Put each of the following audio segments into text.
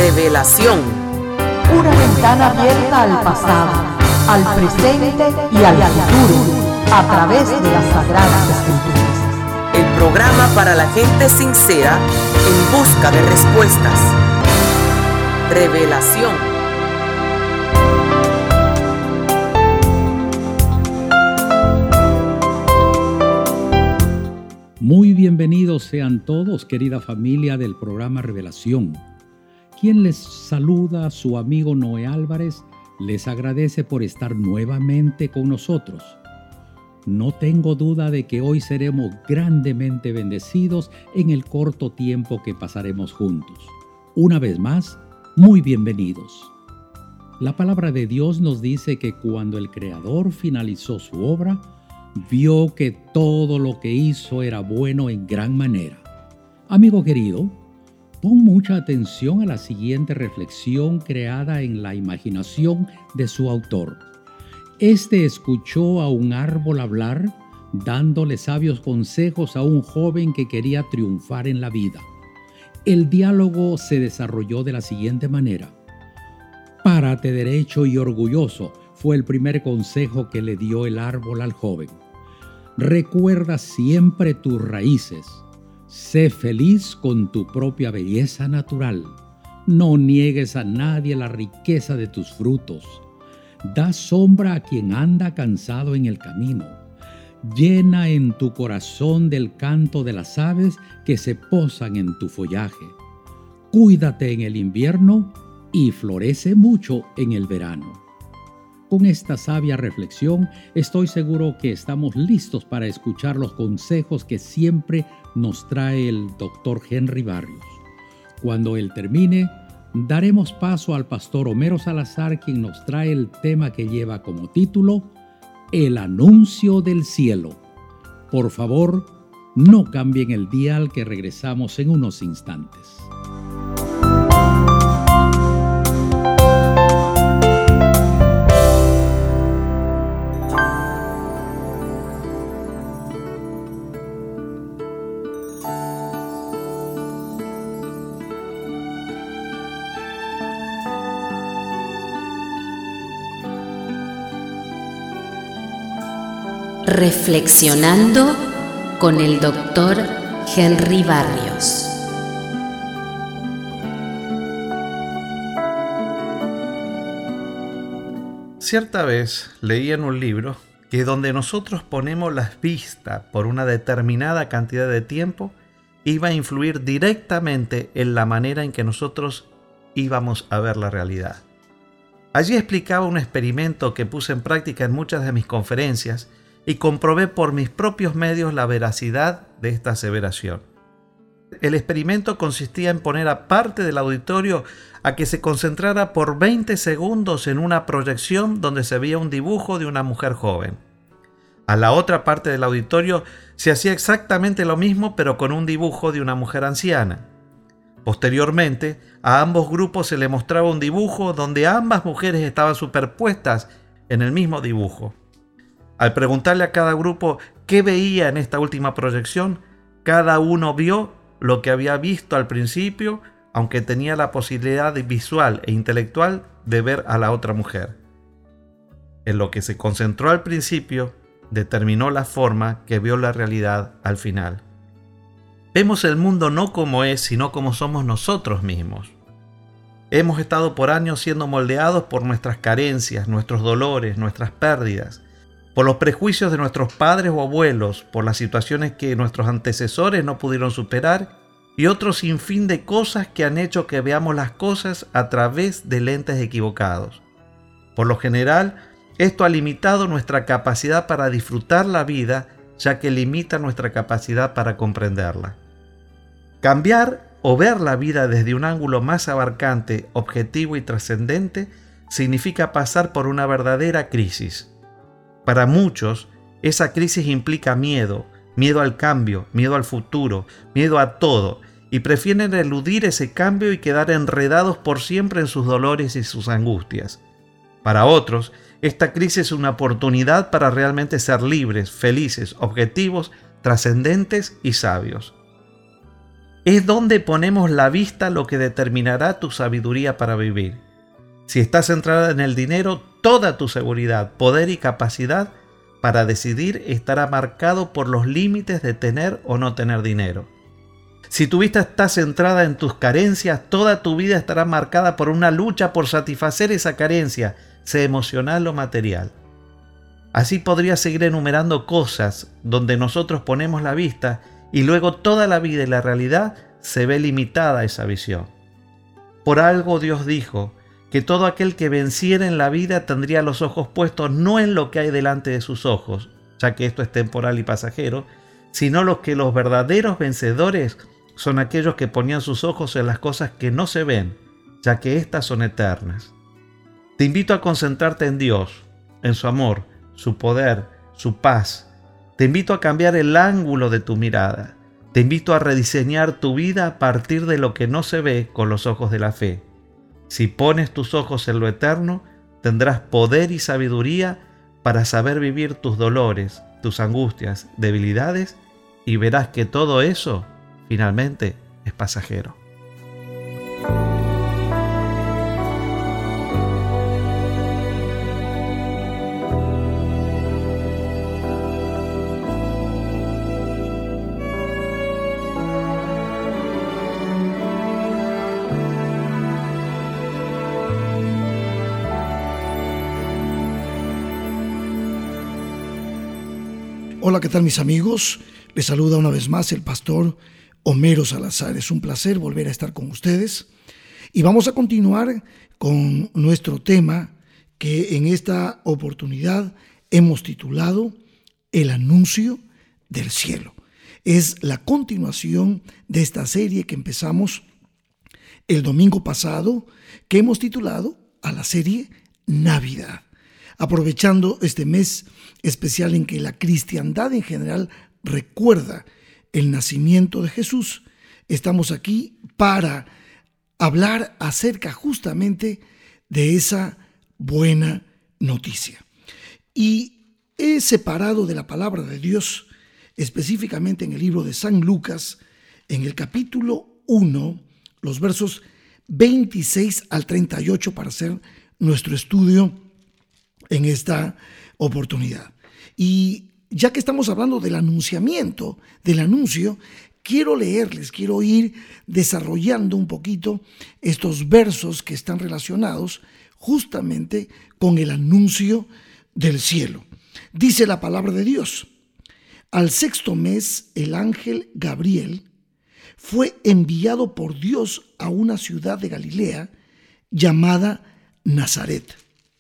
Revelación. Una ventana abierta al pasado, al presente y al futuro, a través de las Sagradas Escrituras. El programa para la gente sincera en busca de respuestas. Revelación. Muy bienvenidos sean todos, querida familia del programa Revelación. Quien les saluda, su amigo Noé Álvarez, les agradece por estar nuevamente con nosotros. No tengo duda de que hoy seremos grandemente bendecidos en el corto tiempo que pasaremos juntos. Una vez más, muy bienvenidos. La palabra de Dios nos dice que cuando el Creador finalizó su obra, vio que todo lo que hizo era bueno en gran manera. Amigo querido, pon mucha atención a la siguiente reflexión creada en la imaginación de su autor. Este escuchó a un árbol hablar, dándole sabios consejos a un joven que quería triunfar en la vida. El diálogo se desarrolló de la siguiente manera. Párate derecho y orgulloso, fue el primer consejo que le dio el árbol al joven. Recuerda siempre tus raíces. Sé feliz con tu propia belleza natural. No niegues a nadie la riqueza de tus frutos. Da sombra a quien anda cansado en el camino. Llena en tu corazón del canto de las aves que se posan en tu follaje. Cuídate en el invierno y florece mucho en el verano. Con esta sabia reflexión, estoy seguro que estamos listos para escuchar los consejos que siempre nos trae el Dr. Henry Barrios. Cuando él termine, daremos paso al pastor Homero Salazar, quien nos trae el tema que lleva como título El Anuncio del Cielo. Por favor, no cambien el dial, que regresamos en unos instantes. Reflexionando con el Dr. Henry Barrios. Cierta vez leí en un libro que donde nosotros ponemos la vista por una determinada cantidad de tiempo, iba a influir directamente en la manera en que nosotros íbamos a ver la realidad. Allí explicaba un experimento que puse en práctica en muchas de mis conferencias y comprobé por mis propios medios la veracidad de esta aseveración. El experimento consistía en poner a parte del auditorio a que se concentrara por 20 segundos en una proyección donde se veía un dibujo de una mujer joven. A la otra parte del auditorio se hacía exactamente lo mismo, pero con un dibujo de una mujer anciana. Posteriormente, a ambos grupos se le mostraba un dibujo donde ambas mujeres estaban superpuestas en el mismo dibujo. Al preguntarle a cada grupo qué veía en esta última proyección, cada uno vio lo que había visto al principio, aunque tenía la posibilidad visual e intelectual de ver a la otra mujer. En lo que se concentró al principio, determinó la forma que vio la realidad al final. Vemos el mundo no como es, sino como somos nosotros mismos. Hemos estado por años siendo moldeados por nuestras carencias, nuestros dolores, nuestras pérdidas, por los prejuicios de nuestros padres o abuelos, por las situaciones que nuestros antecesores no pudieron superar y otro sinfín de cosas que han hecho que veamos las cosas a través de lentes equivocados. Por lo general, esto ha limitado nuestra capacidad para disfrutar la vida, ya que limita nuestra capacidad para comprenderla. Cambiar o ver la vida desde un ángulo más abarcante, objetivo y trascendente significa pasar por una verdadera crisis. Para muchos, esa crisis implica miedo al cambio, miedo al futuro, miedo a todo, y prefieren eludir ese cambio y quedar enredados por siempre en sus dolores y sus angustias. Para otros, esta crisis es una oportunidad para realmente ser libres, felices, objetivos, trascendentes y sabios. Es donde ponemos la vista lo que determinará tu sabiduría para vivir. Si estás centrada en el dinero, toda tu seguridad, poder y capacidad para decidir estará marcado por los límites de tener o no tener dinero. Si tu vista está centrada en tus carencias, toda tu vida estará marcada por una lucha por satisfacer esa carencia, sea emocional o material. Así podría seguir enumerando cosas donde nosotros ponemos la vista y luego toda la vida y la realidad se ve limitada a esa visión. Por algo Dios dijo que todo aquel que venciera en la vida tendría los ojos puestos no en lo que hay delante de sus ojos, ya que esto es temporal y pasajero, sino los verdaderos vencedores son aquellos que ponían sus ojos en las cosas que no se ven, ya que éstas son eternas. Te invito a concentrarte en Dios, en su amor, su poder, su paz. Te invito a cambiar el ángulo de tu mirada. Te invito a rediseñar tu vida a partir de lo que no se ve con los ojos de la fe. Si pones tus ojos en lo eterno, tendrás poder y sabiduría para saber vivir tus dolores, tus angustias, debilidades, y verás que todo eso finalmente es pasajero. Hola, ¿qué tal mis amigos? Les saluda una vez más el pastor Homero Salazar. Es un placer volver a estar con ustedes y vamos a continuar con nuestro tema que en esta oportunidad hemos titulado El anuncio del cielo. Es la continuación de esta serie que empezamos el domingo pasado, que hemos titulado a la serie Navidad. Aprovechando este mes especial en que la cristiandad en general recuerda el nacimiento de Jesús, estamos aquí para hablar acerca justamente de esa buena noticia. Y he separado de la palabra de Dios, específicamente en el libro de San Lucas, en el capítulo 1, los versos 26 al 38 para hacer nuestro estudio en esta oportunidad. Y ya que estamos hablando del anunciamiento, del anuncio, quiero ir desarrollando un poquito estos versos que están relacionados justamente con el anuncio del cielo. Dice la palabra de Dios: al sexto mes, el ángel Gabriel fue enviado por Dios a una ciudad de Galilea llamada Nazaret,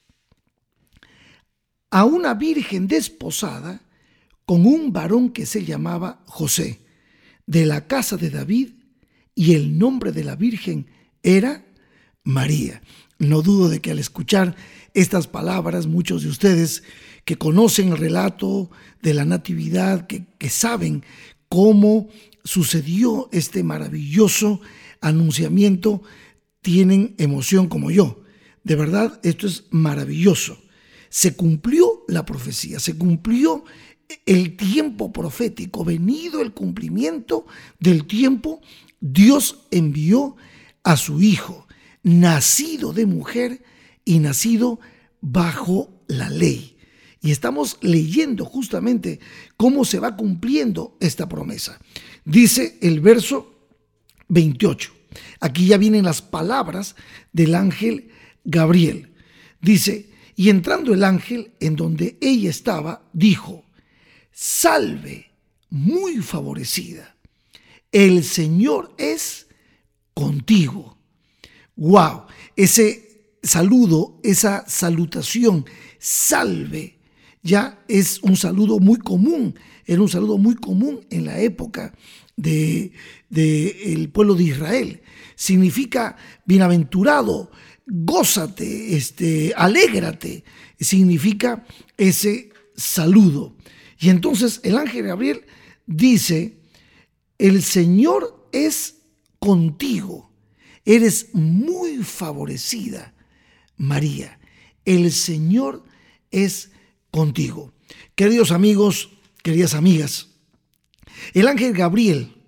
a una virgen desposada con un varón que se llamaba José, de la casa de David, y el nombre de la virgen era María. No dudo de que al escuchar estas palabras, muchos de ustedes que conocen el relato de la Natividad, que saben cómo sucedió este maravilloso anunciamiento, tienen emoción como yo. De verdad, esto es maravilloso. Se cumplió la profecía, se cumplió el tiempo profético. Venido el cumplimiento del tiempo, Dios envió a su Hijo, nacido de mujer y nacido bajo la ley. Y estamos leyendo justamente cómo se va cumpliendo esta promesa. Dice el verso 28. Aquí ya vienen las palabras del ángel Gabriel. Dice: y entrando el ángel en donde ella estaba, dijo: salve, muy favorecida, el Señor es contigo. ¡Wow! Ese saludo, esa salutación, salve, ya es un saludo muy común. Era un saludo muy común en la época del pueblo de Israel. Significa bienaventurado, gózate, alégrate, significa ese saludo. Y entonces el ángel Gabriel dice: el Señor es contigo, eres muy favorecida, María, el Señor es contigo. Queridos amigos, queridas amigas, el ángel Gabriel,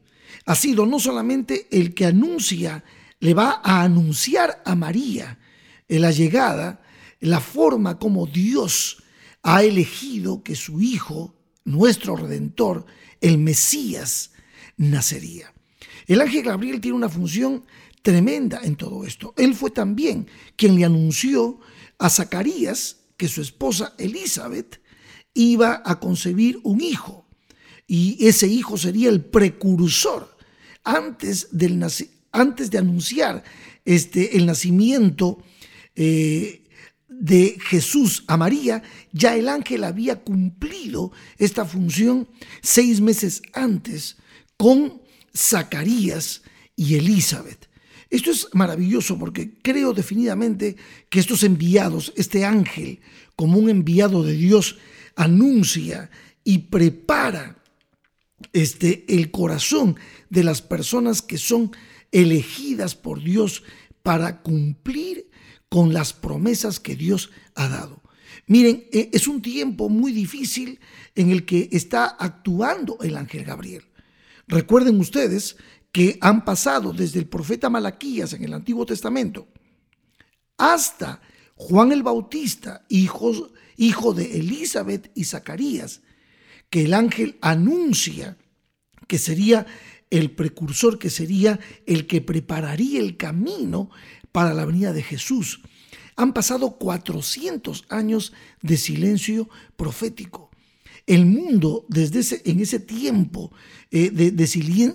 ha sido no solamente el que le va a anunciar a María la llegada, la forma como Dios ha elegido que su Hijo, nuestro Redentor, el Mesías, nacería. El ángel Gabriel tiene una función tremenda en todo esto. Él fue también quien le anunció a Zacarías que su esposa Elizabeth iba a concebir un hijo, y ese hijo sería el precursor antes de anunciar el nacimiento de Jesús a María. Ya el ángel había cumplido esta función 6 meses antes con Zacarías y Elizabeth. Esto es maravilloso porque creo definitivamente que estos enviados, este ángel como un enviado de Dios, anuncia y prepara el corazón de las personas que son elegidas por Dios para cumplir con las promesas que Dios ha dado. Miren, es un tiempo muy difícil en el que está actuando el ángel Gabriel. Recuerden ustedes que han pasado desde el profeta Malaquías en el Antiguo Testamento hasta Juan el Bautista, hijo de Elizabeth y Zacarías, que el ángel anuncia que sería el precursor, que sería el que prepararía el camino para la venida de Jesús. Han pasado 400 años de silencio profético. El mundo en ese tiempo de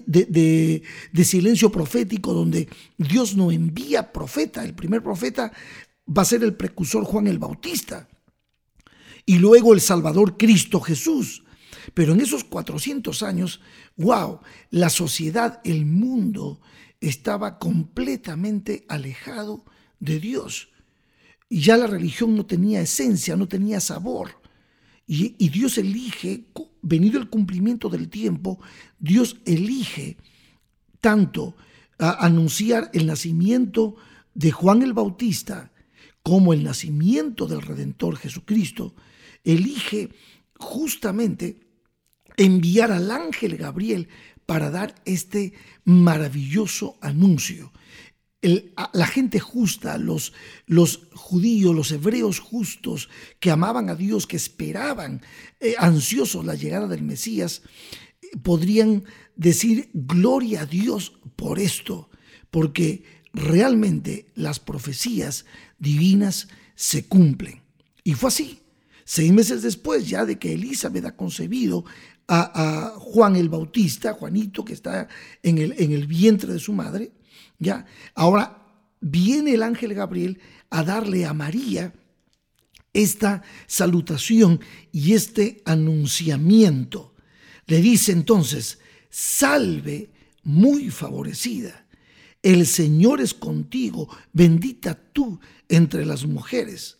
silencio profético, donde Dios no envía profeta, el primer profeta va a ser el precursor Juan el Bautista y luego el Salvador Cristo Jesús. Pero en esos 400 años, la sociedad, el mundo estaba completamente alejado de Dios. Y ya la religión no tenía esencia, no tenía sabor. Y Dios elige, venido el cumplimiento del tiempo, Dios elige tanto anunciar el nacimiento de Juan el Bautista como el nacimiento del Redentor Jesucristo. Elige justamente enviar al ángel Gabriel para dar este maravilloso anuncio. La gente justa, los judíos, los hebreos justos que amaban a Dios, que esperaban ansiosos la llegada del Mesías, podrían decir gloria a Dios por esto, porque realmente las profecías divinas se cumplen. Y fue así. 6 meses después ya de que Elizabeth ha concebido a Juan el Bautista, Juanito, que está en el vientre de su madre, ya, ahora viene el ángel Gabriel a darle a María esta salutación y este anunciamiento. Le dice entonces: salve muy favorecida, el Señor es contigo, bendita tú entre las mujeres.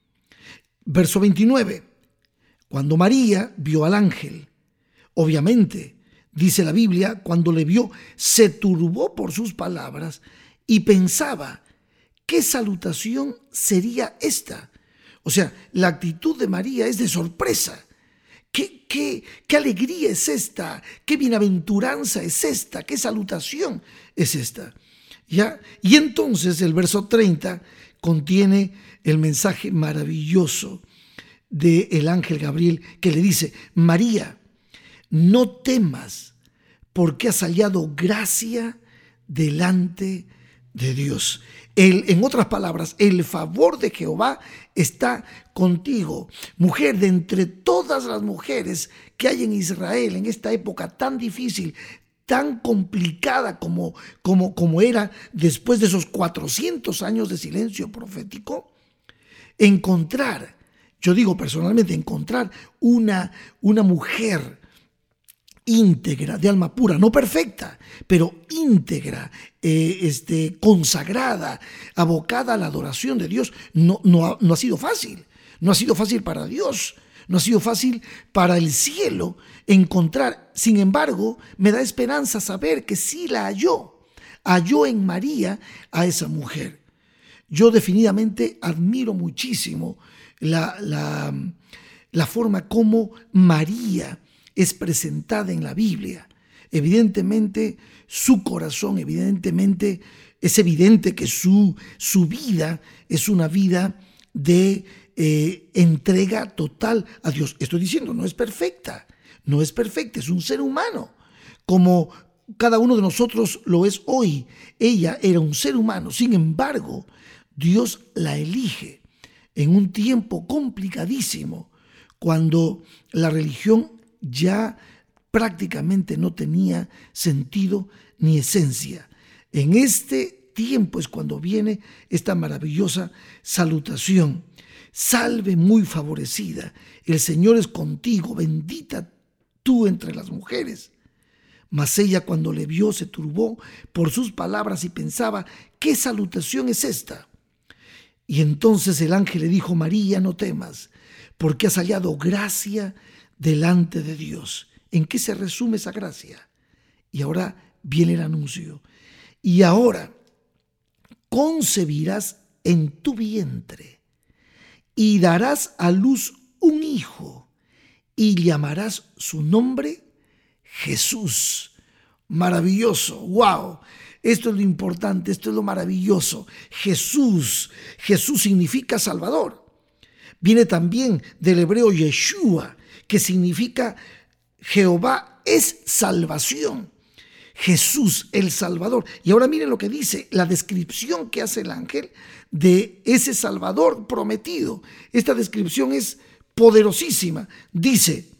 Verso 29, cuando María vio al ángel, obviamente, dice la Biblia, cuando le vio, se turbó por sus palabras y pensaba, ¿qué salutación sería esta? O sea, la actitud de María es de sorpresa. ¿Qué alegría es esta? ¿Qué bienaventuranza es esta? ¿Qué salutación es esta? ¿Ya? Y entonces el verso 30 contiene el mensaje maravilloso del ángel Gabriel, que le dice: María, no temas, porque has hallado gracia delante de Dios. En otras palabras, el favor de Jehová está contigo. Mujer, de entre todas las mujeres que hay en Israel en esta época tan difícil, tan complicada como era después de esos 400 años de silencio profético, yo digo personalmente, encontrar una mujer íntegra, de alma pura, no perfecta, pero íntegra, consagrada, abocada a la adoración de Dios, no ha sido fácil. No ha sido fácil para Dios, no ha sido fácil para el cielo encontrar. Sin embargo, me da esperanza saber que sí la halló en María a esa mujer. Yo definitivamente admiro muchísimo la forma como María es presentada en la Biblia. Evidentemente su corazón, evidentemente es evidente que su vida es una vida de entrega total a Dios. Estoy diciendo, no es perfecta, es un ser humano, como cada uno de nosotros lo es hoy. Ella era un ser humano, sin embargo, Dios la elige en un tiempo complicadísimo, cuando la religión ya prácticamente no tenía sentido ni esencia. En este tiempo es cuando viene esta maravillosa salutación. Salve muy favorecida, el Señor es contigo, bendita tú entre las mujeres. Mas ella, cuando le vio, se turbó por sus palabras y pensaba, ¿qué salutación es esta? Y entonces el ángel le dijo, María, no temas, porque has hallado gracia delante de Dios. ¿En qué se resume esa gracia? Y ahora viene el anuncio. Y ahora concebirás en tu vientre y darás a luz un hijo y llamarás su nombre Jesús. Maravilloso, wow. Esto es lo importante, esto es lo maravilloso. Jesús significa Salvador. Viene también del hebreo Yeshua, que significa Jehová es salvación. Jesús, el Salvador. Y ahora miren lo que dice, la descripción que hace el ángel de ese Salvador prometido. Esta descripción es poderosísima. Dice,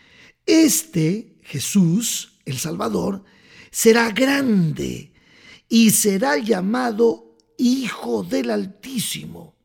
este Jesús, el Salvador, será grande y será llamado Hijo del Altísimo.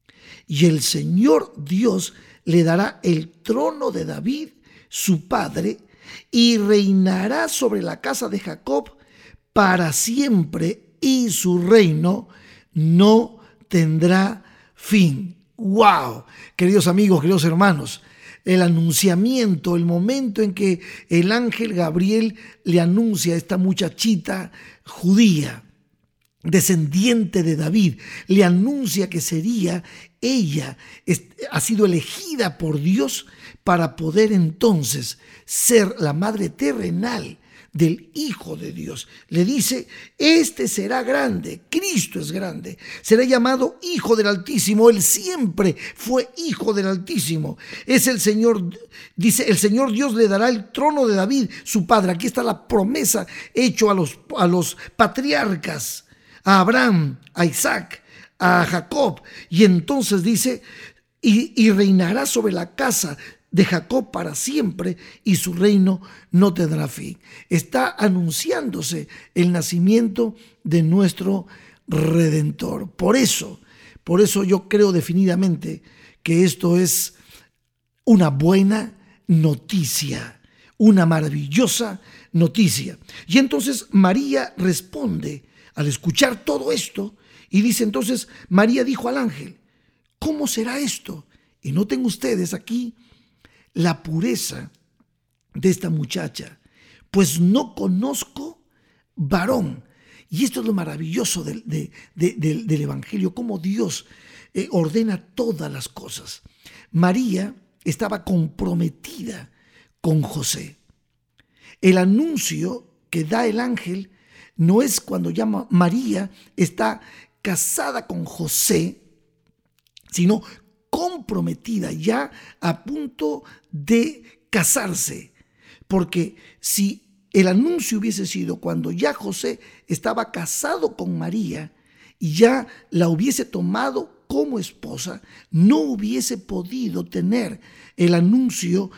Y el Señor Dios le dará el trono de David, su padre, y reinará sobre la casa de Jacob para siempre, y su reino no tendrá fin. ¡Wow! Queridos amigos, queridos hermanos, el anunciamiento, el momento en que el ángel Gabriel le anuncia a esta muchachita judía, descendiente de David, le anuncia que sería ella, ha sido elegida por Dios para poder entonces ser la madre terrenal del Hijo de Dios. Le dice, este será grande, Cristo es grande, será llamado Hijo del Altísimo. Él siempre fue Hijo del Altísimo. Es el Señor, dice, el Señor Dios le dará el trono de David, su padre. Aquí está la promesa hecha a los patriarcas, a Abraham, a Isaac, a Jacob. Y entonces dice, y reinará sobre la casa de Jacob para siempre, y su reino no tendrá fin. Está anunciándose el nacimiento de nuestro Redentor. Por eso yo creo definidamente que esto es una buena noticia, una maravillosa noticia. Y entonces María responde al escuchar todo esto y dice, entonces María dijo al ángel, ¿cómo será esto? Y noten ustedes aquí la pureza de esta muchacha, pues no conozco varón. Y esto es lo maravilloso del Evangelio, cómo Dios ordena todas las cosas. María estaba comprometida con José. El anuncio que da el ángel no es cuando llama María está casada con José, sino comprometida, ya a punto de casarse. Porque si el anuncio hubiese sido cuando ya José estaba casado con María y ya la hubiese tomado como esposa, no hubiese podido tener el anuncio,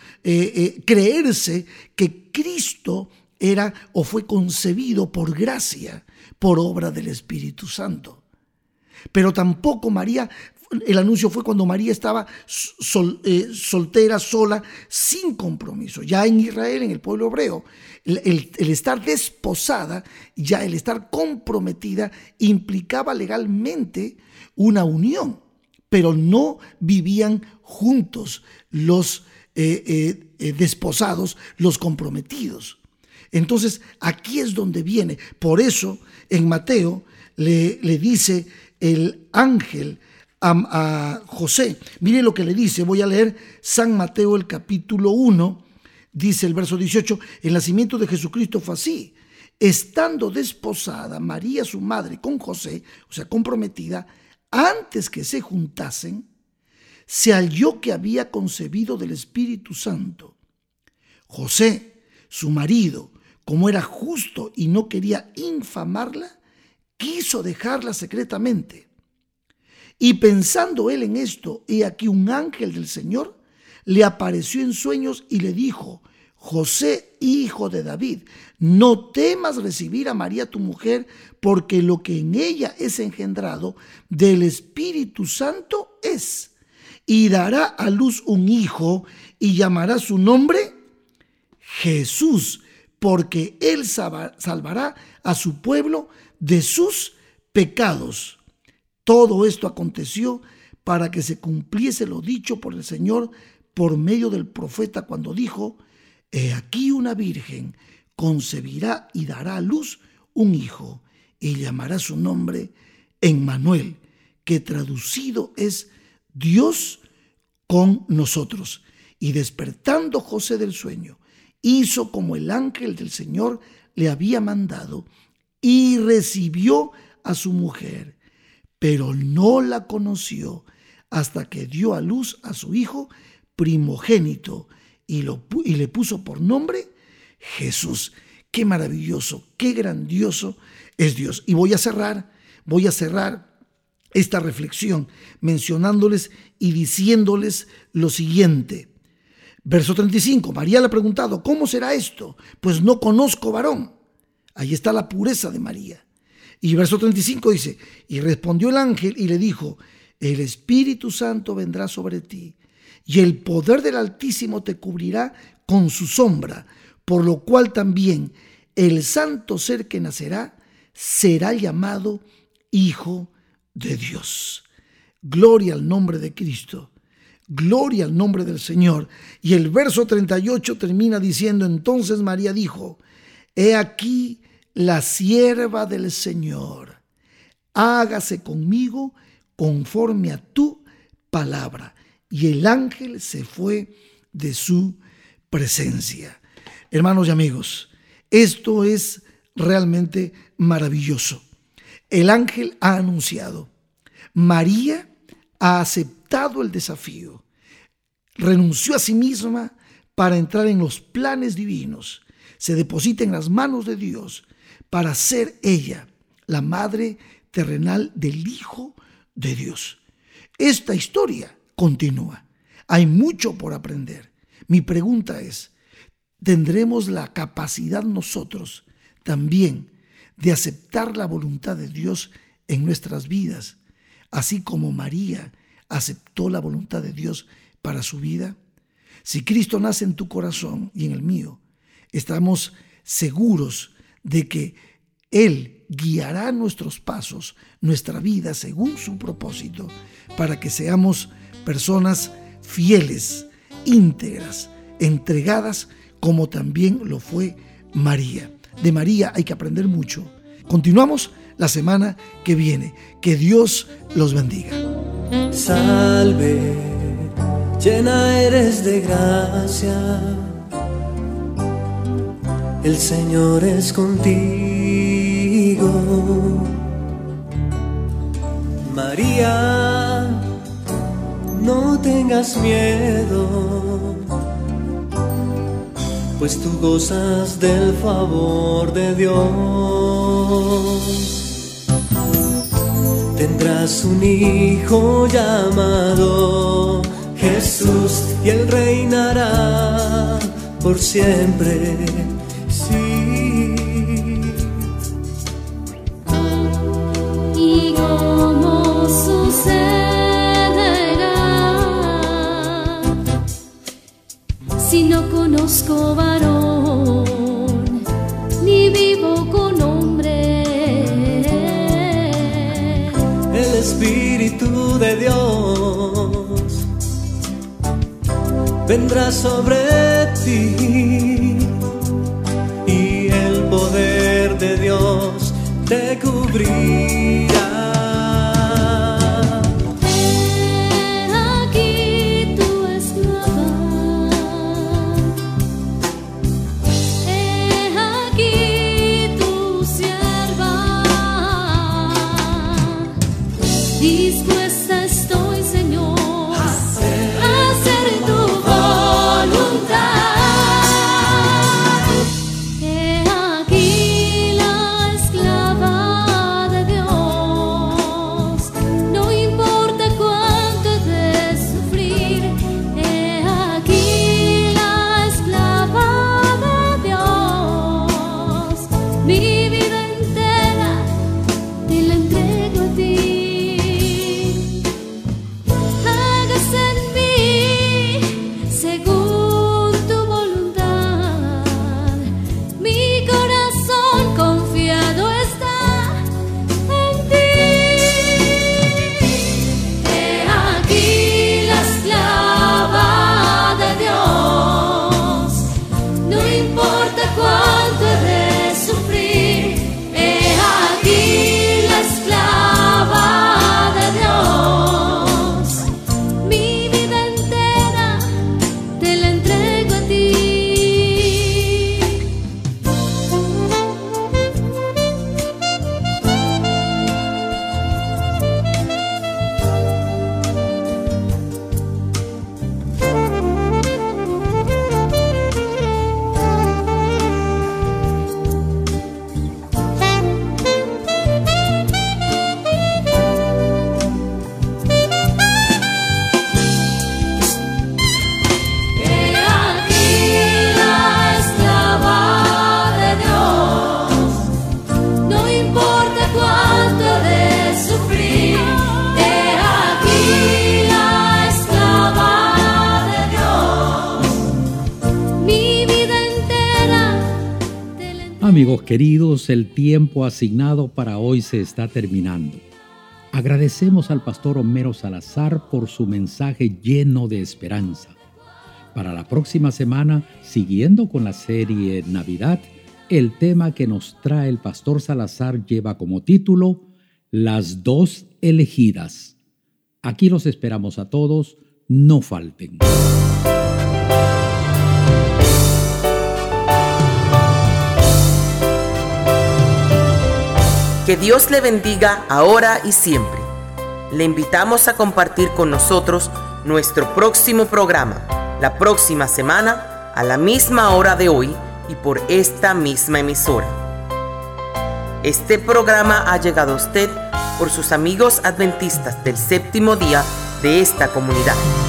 creerse que Cristo era o fue concebido por gracia, por obra del Espíritu Santo. Pero tampoco María, el anuncio fue cuando María estaba soltera, sola, sin compromiso. Ya en Israel, en el pueblo hebreo, el estar desposada, ya el estar comprometida, implicaba legalmente una unión, pero no vivían juntos los desposados, los comprometidos. Entonces, aquí es donde viene. Por eso, en Mateo le dice el ángel a José. Mire lo que le dice. Voy a leer San Mateo, el capítulo 1, Dice el verso 18, el nacimiento de Jesucristo fue así. Estando desposada María, su madre, con José, o sea, comprometida, antes que se juntasen, se halló que había concebido del Espíritu Santo. José, su marido, como era justo y no quería infamarla, quiso dejarla secretamente. Y pensando él en esto, he aquí un ángel del Señor le apareció en sueños y le dijo: José, hijo de David, no temas recibir a María tu mujer, porque lo que en ella es engendrado del Espíritu Santo es, y dará a luz un hijo y llamará su nombre Jesús, porque él salvará a su pueblo de sus pecados. Todo esto aconteció para que se cumpliese lo dicho por el Señor por medio del profeta cuando dijo: He aquí una virgen concebirá y dará a luz un hijo y llamará su nombre Emmanuel, que traducido es Dios con nosotros. Y despertando José del sueño, hizo como el ángel del Señor le había mandado y recibió a su mujer, pero no la conoció hasta que dio a luz a su hijo primogénito y le puso por nombre Jesús. Qué maravilloso, qué grandioso es Dios. Y voy a cerrar esta reflexión mencionándoles y diciéndoles lo siguiente. Verso 35, María le ha preguntado: ¿cómo será esto? Pues no conozco varón. Ahí está la pureza de María. Y verso 35 dice: y respondió el ángel y le dijo: el Espíritu Santo vendrá sobre ti, y el poder del Altísimo te cubrirá con su sombra, por lo cual también el santo ser que nacerá será llamado Hijo de Dios. Gloria al nombre de Cristo. Gloria al nombre del Señor. Y el verso 38 termina diciendo: entonces María dijo: he aquí la sierva del Señor, hágase conmigo conforme a tu palabra. Y el ángel se fue de su presencia. Hermanos y amigos, esto es realmente maravilloso. El ángel ha anunciado. María ha aceptado el desafío. Renunció a sí misma para entrar en los planes divinos. Se deposita en las manos de Dios para ser ella la madre terrenal del Hijo de Dios. Esta historia continúa. Hay mucho por aprender. Mi pregunta es: ¿tendremos la capacidad nosotros también de aceptar la voluntad de Dios en nuestras vidas, así como María aceptó la voluntad de Dios para su vida? Si Cristo nace en tu corazón y en el mío, estamos seguros de que Él guiará nuestros pasos, nuestra vida según su propósito, para que seamos personas fieles, íntegras, entregadas, como también lo fue María. De María hay que aprender mucho. Continuamos la semana que viene. Que Dios los bendiga. Salve, llena eres de gracia, el Señor es contigo. María, no tengas miedo, pues tú gozas del favor de Dios. Tendrás un hijo llamado Jesús, y él reinará por siempre. Sí. ¿Y cómo sucederá si no conozco varón, ni vivo con hombre? El Espíritu de Dios vendrá sobre ti, y el poder de Dios te cubrirá. He aquí tu esclava, dispuesta estoy, Señor, a hacer tu voluntad. He aquí la esclava de Dios, no importa cuánto he de sufrir. He aquí la esclava de Dios, mi vida entera te la entrego a ti. Hágase en mí según tu voluntad, mi corazón confiado está en ti. He aquí la esclava de Dios, no importa cuánto he de sufrir. He aquí la esclava de Dios, mi vida entera te la entrego a ti. He aquí la esclava de Dios, no importa cuánto he de sufrir. He aquí la esclava de Dios, mi vida entera te la entrego. Amigos queridos, el tiempo asignado para hoy se está terminando. Agradecemos al pastor Homero Salazar por su mensaje lleno de esperanza. Para la próxima semana, siguiendo con la serie Navidad, el tema que nos trae el pastor Salazar lleva como título Las dos elegidas. Aquí los esperamos a todos, no falten. Que Dios le bendiga ahora y siempre. Le invitamos a compartir con nosotros nuestro próximo programa, la próxima semana, a la misma hora de hoy y por esta misma emisora. Este programa ha llegado a usted por sus amigos adventistas del séptimo día de esta comunidad.